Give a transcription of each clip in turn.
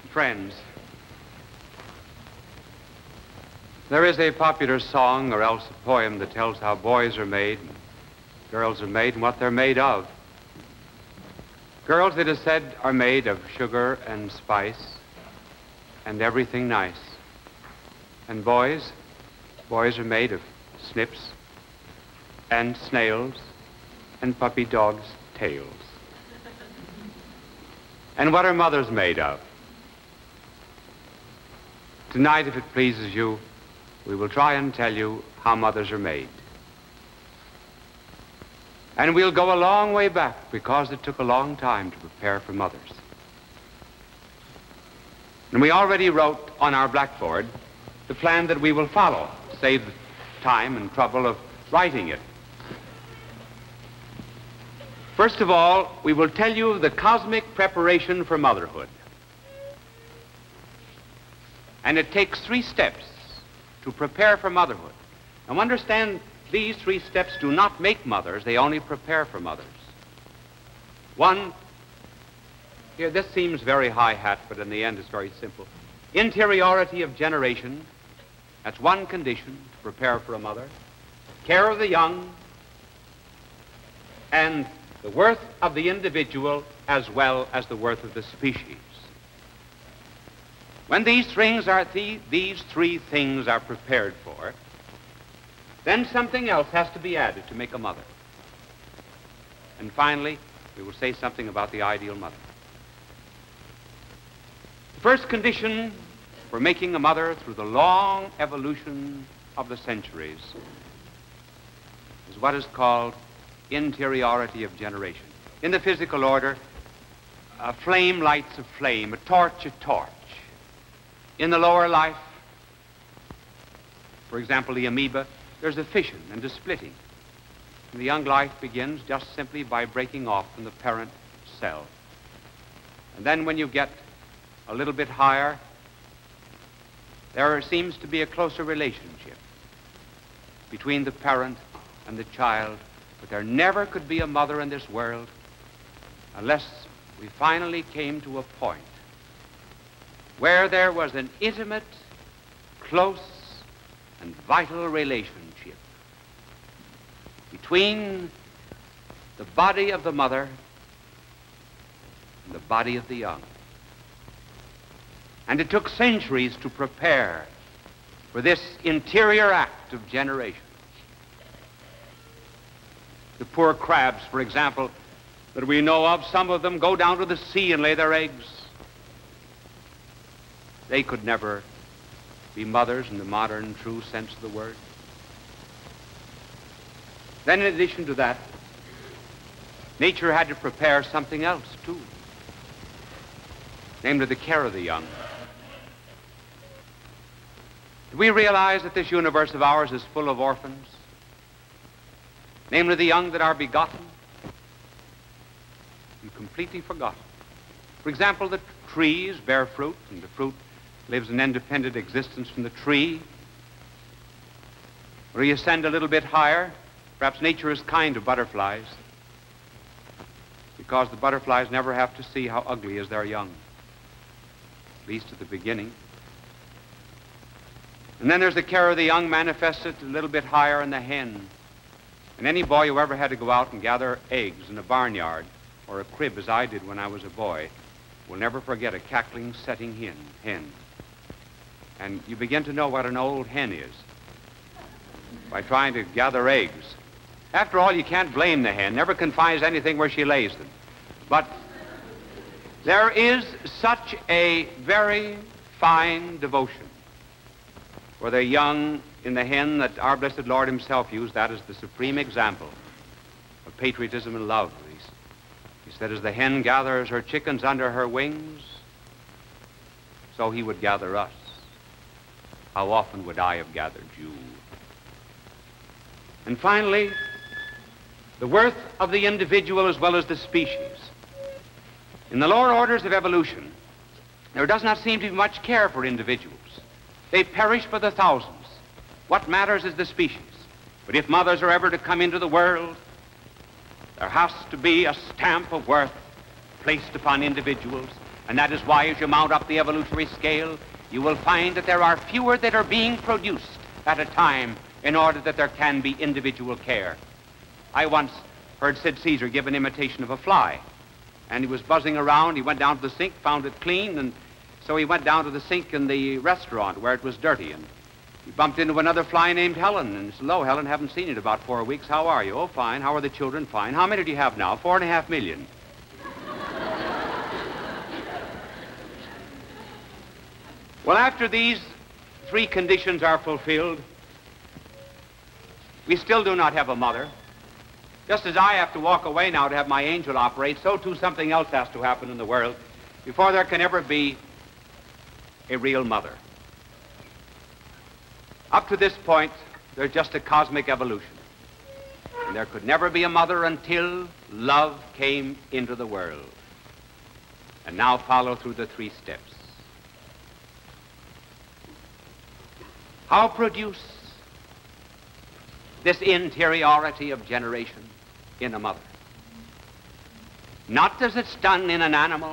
Friends, there is a popular song or else a poem that tells how boys are made, and girls are made, and what they're made of. Girls, it is said, are made of sugar and spice and everything nice. And boys are made of snips and snails and puppy dogs' tails. And what are mothers made of? Tonight, if it pleases you, we will try and tell you how mothers are made. And we'll go a long way back because it took a long time to prepare for mothers. And we already wrote on our blackboard the plan that we will follow, save the time and trouble of writing it. First of all, we will tell you of the cosmic preparation for motherhood. And it takes 3 steps to prepare for motherhood. Now understand, these 3 steps do not make mothers, they only prepare for mothers. 1, here this seems very high hat, but in the end it's very simple. Interiority of generation, that's one condition to prepare for a mother. Care of the young, and the worth of the individual as well as the worth of the species. When these 3 things are prepared for, then something else has to be added to make a mother. And finally, we will say something about the ideal mother. The first condition for making a mother through the long evolution of the centuries is what is called interiority of generation. In the physical order, a flame lights a flame, a torch a torch. In the lower life, for example, the amoeba, there's a fission and a splitting. And the young life begins just simply by breaking off from the parent cell. And then when you get a little bit higher, there seems to be a closer relationship between the parent and the child, but there never could be a mother in this world unless we finally came to a point where there was an intimate, close, and vital relationship between the body of the mother and the body of the young. And it took centuries to prepare for this interior act of generation. The poor crabs, for example, that we know of, some of them go down to the sea and lay their eggs. They could never be mothers in the modern, true sense of the word. Then in addition to that, nature had to prepare something else, too. Namely, the care of the young. Do we realize that this universe of ours is full of orphans? Namely, the young that are begotten and completely forgotten. For example, the trees bear fruit, and the fruit lives an independent existence from the tree. Or you ascend a little bit higher, perhaps nature is kind to butterflies, because the butterflies never have to see how ugly is their young, at least at the beginning. And then there's the care of the young manifested a little bit higher in the hen. And any boy who ever had to go out and gather eggs in a barnyard or a crib, as I did when I was a boy, will never forget a cackling, setting hen. And you begin to know what an old hen is by trying to gather eggs. After all, you can't blame the hen. Never confines anything where she lays them. But there is such a very fine devotion for the young in the hen that our blessed Lord himself used that as the supreme example of patriotism and love. He said, as the hen gathers her chickens under her wings, so he would gather us. How often would I have gathered you? And finally, the worth of the individual as well as the species. In the lower orders of evolution, there does not seem to be much care for individuals. They perish by the thousands. What matters is the species. But if mothers are ever to come into the world, there has to be a stamp of worth placed upon individuals, And that is why, as you mount up the evolutionary scale, you will find that there are fewer that are being produced at a time in order that there can be individual care. I once heard Sid Caesar give an imitation of a fly. And he was buzzing around. He went down to the sink, found it clean, and so he went down to the sink in the restaurant where it was dirty. And he bumped into another fly named Helen. And he said, "Hello, Helen, haven't seen you in about 4 weeks. How are you?" "Oh, fine. How are the children?" "Fine." "How many do you have now?" 4.5 million. Well, after these 3 conditions are fulfilled, we still do not have a mother. Just as I have to walk away now to have my angel operate, so too something else has to happen in the world before there can ever be a real mother. Up to this point, there's just a cosmic evolution. And there could never be a mother until love came into the world. And now follow through the 3 steps. How produce this interiority of generation in a mother? Not as it's done in an animal.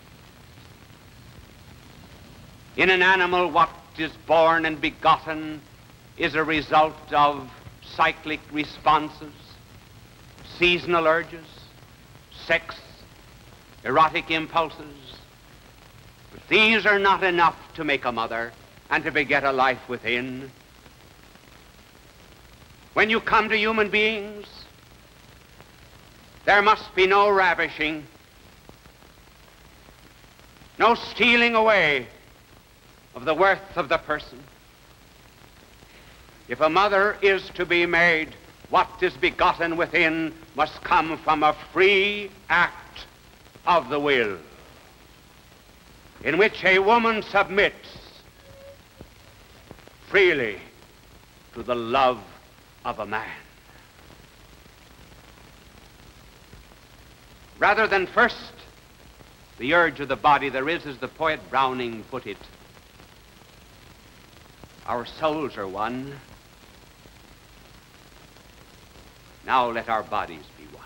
In an animal, what is born and begotten is a result of cyclic responses, seasonal urges, sex, erotic impulses. But these are not enough to make a mother and to beget a life within. When you come to human beings, there must be no ravishing, no stealing away of the worth of the person. If a mother is to be made, what is begotten within must come from a free act of the will, in which a woman submits freely to the love of a man. Rather than first the urge of the body, there is, as the poet Browning put it, our souls are one. Now let our bodies be one.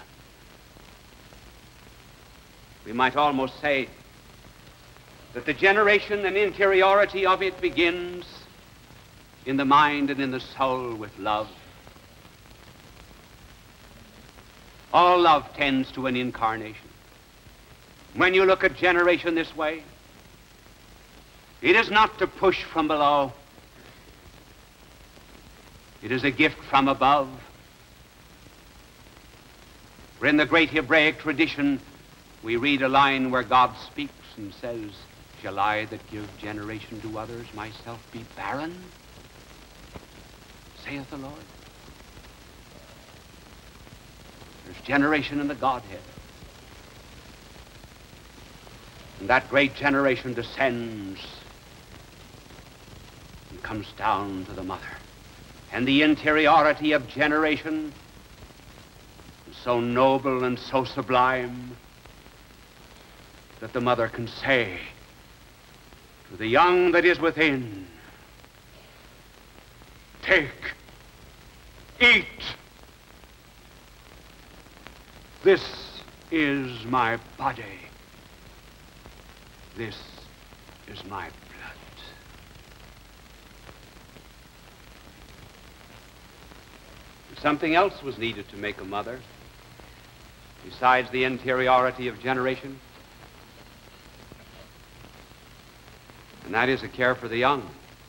We might almost say that the generation and interiority of it begins in the mind and in the soul with love. All love tends to an incarnation. When you look at generation this way, it is not to push from below. It is a gift from above. For in the great Hebraic tradition, we read a line where God speaks and says, "Shall I that give generation to others myself be barren? Saith the Lord." There's generation in the Godhead. And that great generation descends and comes down to the mother. And the interiority of generation is so noble and so sublime that the mother can say to the young that is within, "Take, eat. This is my body. This is my blood." Something else was needed to make a mother, besides the interiority of generation, and that is a care for the young.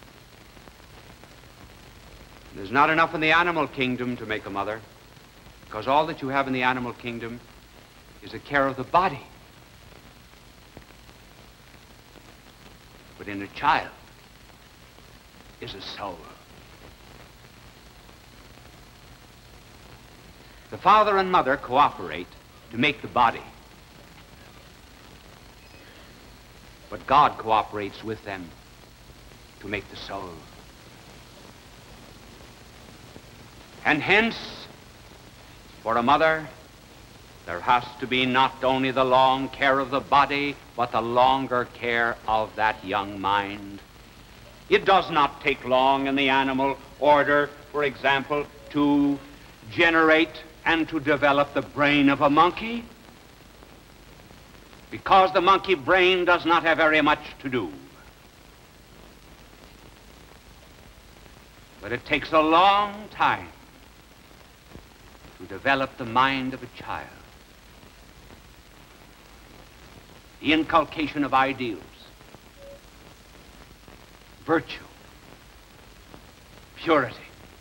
There's not enough in the animal kingdom to make a mother, because all that you have in the animal kingdom is a care of the body. But in a child is a soul. The father and mother cooperate to make the body, but God cooperates with them to make the soul. And hence, for a mother, there has to be not only the long care of the body, but the longer care of that young mind. It does not take long in the animal order, for example, to generate and to develop the brain of a monkey. because the monkey brain does not have very much to do. But it takes a long time to develop the mind of a child. The inculcation of ideals, virtue, purity,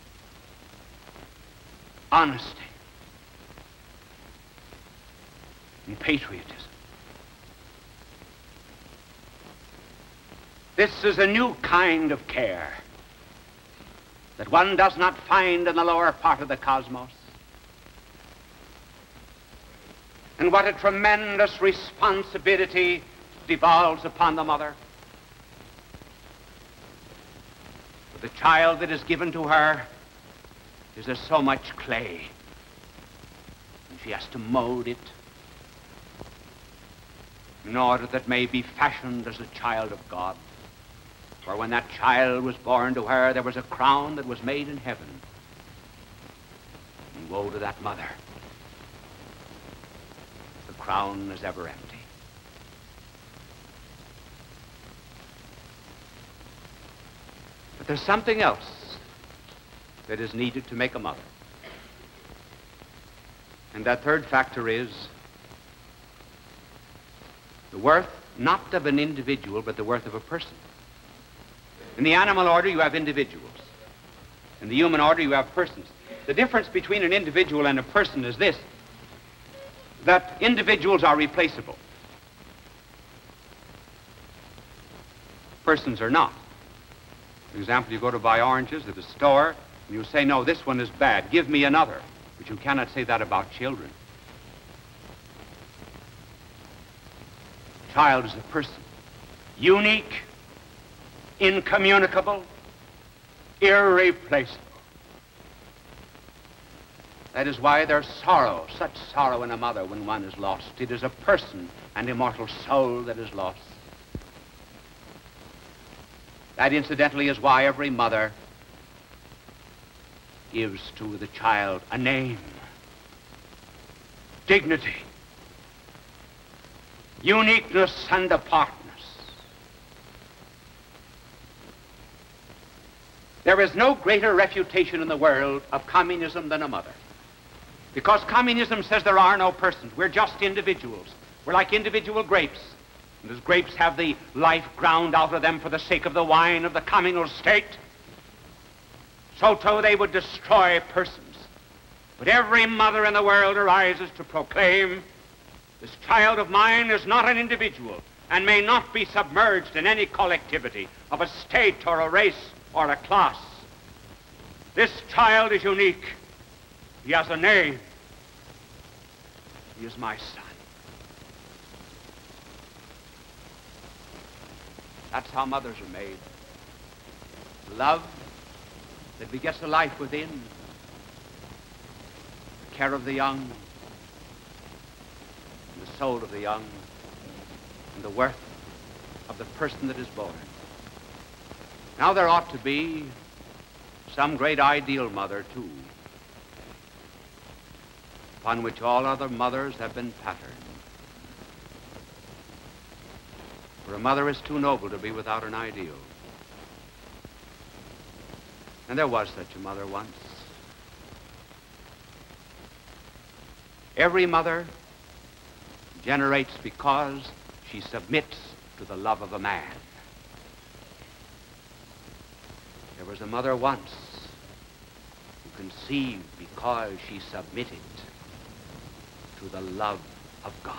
honesty, and patriotism. This is a new kind of care that one does not find in the lower part of the cosmos. And what a tremendous responsibility devolves upon the mother. For the child that is given to her is as so much clay, and she has to mold it in order that it may be fashioned as a child of God. For when that child was born to her, there was a crown that was made in heaven. And woe to that mother. The crown is ever empty. But there's something else that is needed to make a mother. And that third factor is the worth not of an individual, but the worth of a person. In the animal order, you have individuals. In the human order, you have persons. The difference between an individual and a person is this, that individuals are replaceable. Persons are not. For example, you go to buy oranges at a store, and you say, no, this one is bad, give me another. But you cannot say that about children. A child is a person, unique, incommunicable, irreplaceable. That is why there's sorrow, such sorrow in a mother when one is lost. It is a person and immortal soul that is lost. That, incidentally, is why every mother gives to the child a name, dignity, uniqueness, and apartness. There is no greater refutation in the world of communism than a mother. Because communism says there are no persons. We're just individuals. We're like individual grapes. And as grapes have the life ground out of them for the sake of the wine of the communal state, so too they would destroy persons. But every mother in the world arises to proclaim, this child of mine is not an individual and may not be submerged in any collectivity of a state or a race or a class. This child is unique. He has a name. He is my son. That's how mothers are made. Love that begets a life within. The care of the young. And the soul of the young. And the worth of the person that is born. Now there ought to be some great ideal mother, too, upon which all other mothers have been patterned. For a mother is too noble to be without an ideal. And there was such a mother once. Every mother generates because she submits to the love of a man. There was a mother once who conceived because she submitted to the love of God.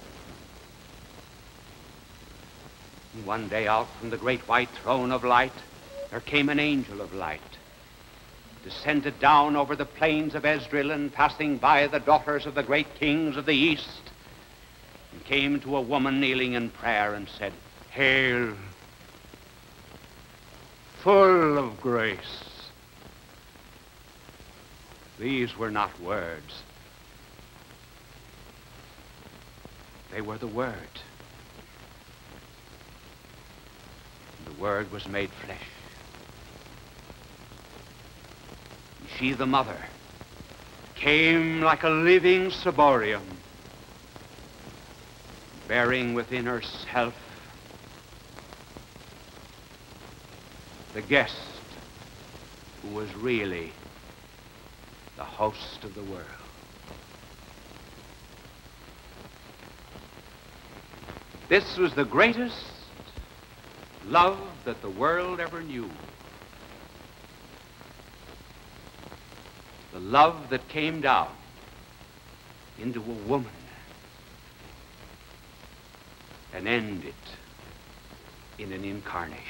And one day out from the great white throne of light, there came an angel of light, descended down over the plains of Esdrael, and passing by the daughters of the great kings of the east, and came to a woman kneeling in prayer and said, "Hail, full of grace." These were not words. They were the Word. And the Word was made flesh. And she, the mother, came like a living ciborium. bearing within herself the guest who was really the host of the world. This was the greatest love that the world ever knew. The love that came down into a woman and ended in an incarnation.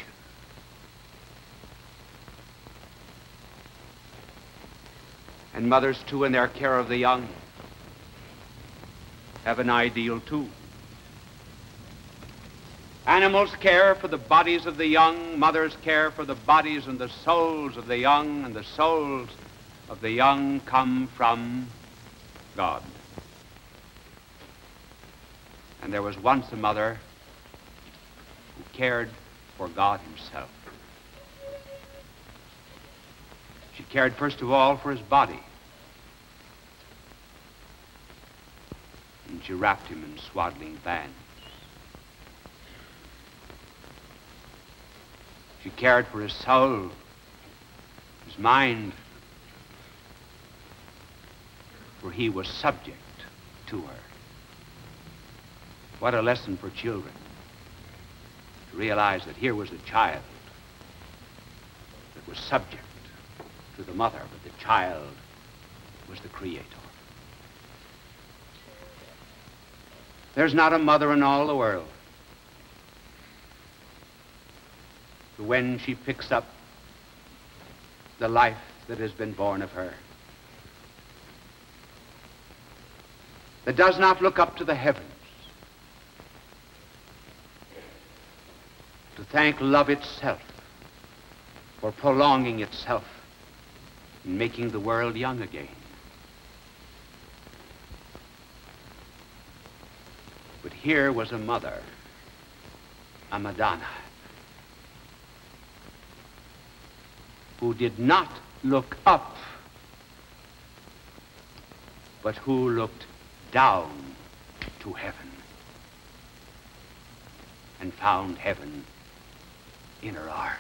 And mothers, too, in their care of the young, have an ideal, too. Animals care for the bodies of the young. Mothers care for the bodies and the souls of the young, and the souls of the young come from God. And there was once a mother who cared for God himself. She cared first of all for his body. And she wrapped him in swaddling bands. She cared for his soul, his mind, for he was subject to her. What a lesson for children, to realize that here was a child that was subject to the mother, but the child was the creator. There's not a mother in all the world who, when she picks up the life that has been born of her, that does not look up to the heavens to thank love itself for prolonging itself in making the world young again. But here was a mother, a Madonna, who did not look up, but who looked down to heaven and found heaven in her arms.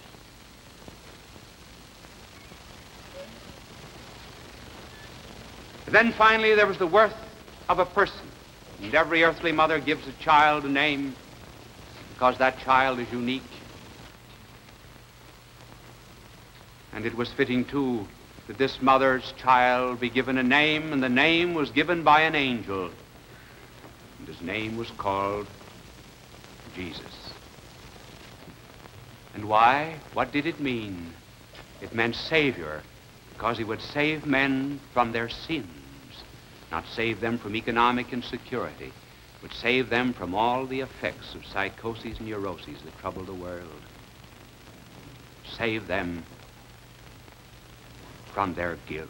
Then finally there was the worth of a person. And every earthly mother gives a child a name because that child is unique. And it was fitting, too, that this mother's child be given a name, and the name was given by an angel. And his name was called Jesus. And why? What did it mean? It meant Savior, because he would save men from their sins. Not save them from economic insecurity, but save them from all the effects of psychoses and neuroses that trouble the world. Save them from their guilt.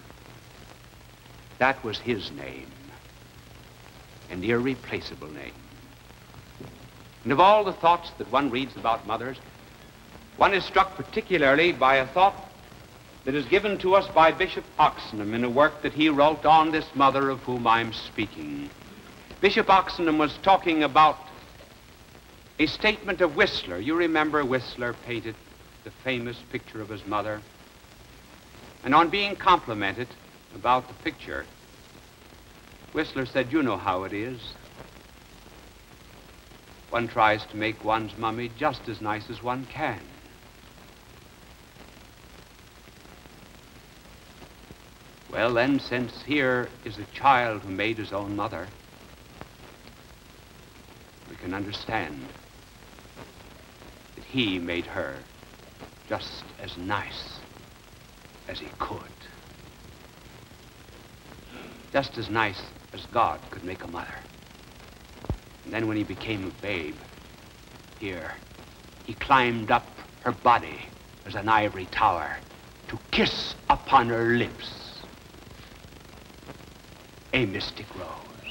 That was his name, an irreplaceable name. And of all the thoughts that one reads about mothers, one is struck particularly by a thought that is given to us by Bishop Oxenham in a work that he wrote on this mother of whom I'm speaking. Bishop Oxenham was talking about a statement of Whistler. You remember Whistler painted the famous picture of his mother. And on being complimented about the picture, Whistler said, "You know how it is. One tries to make one's mummy just as nice as one can. Well, then, since here is a child who made his own mother, we can understand that he made her just as nice as he could. Just as nice as God could make a mother. And then when he became a babe, here, he climbed up her body as an ivory tower to kiss upon her lips a mystic rose.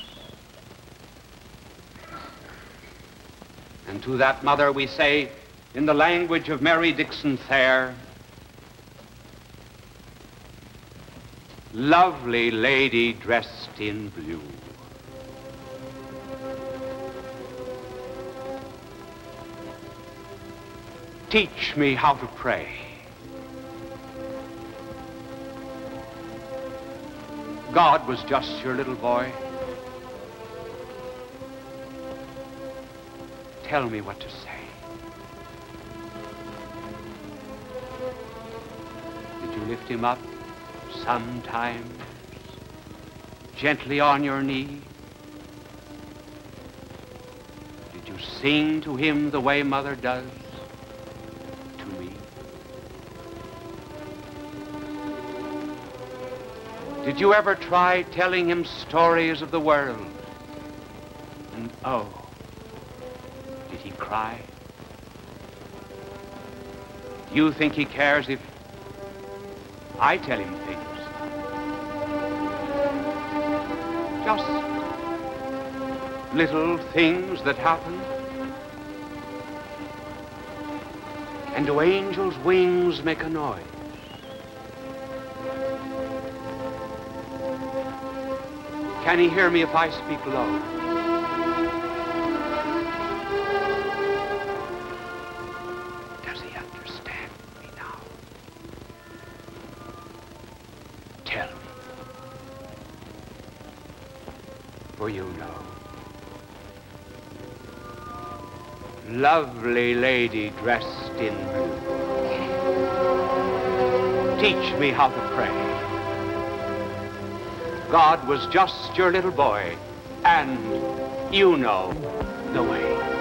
And to that mother we say, in the language of Mary Dixon Thayer, lovely lady dressed in blue, Teach me how to pray. God was just your little boy. Tell me what to say. Did you lift him up sometimes, gently on your knee? Did you sing to him the way Mother does to me? Did you ever try telling him stories of the world? And oh, did he cry? Do you think he cares if I tell him things? Just little things that happen. And do angels' wings make a noise? Can he hear me if I speak low? Does he understand me now? Tell me. For you know. Lovely lady dressed in blue. Teach me how to pray. God was just your little boy, and you know the way.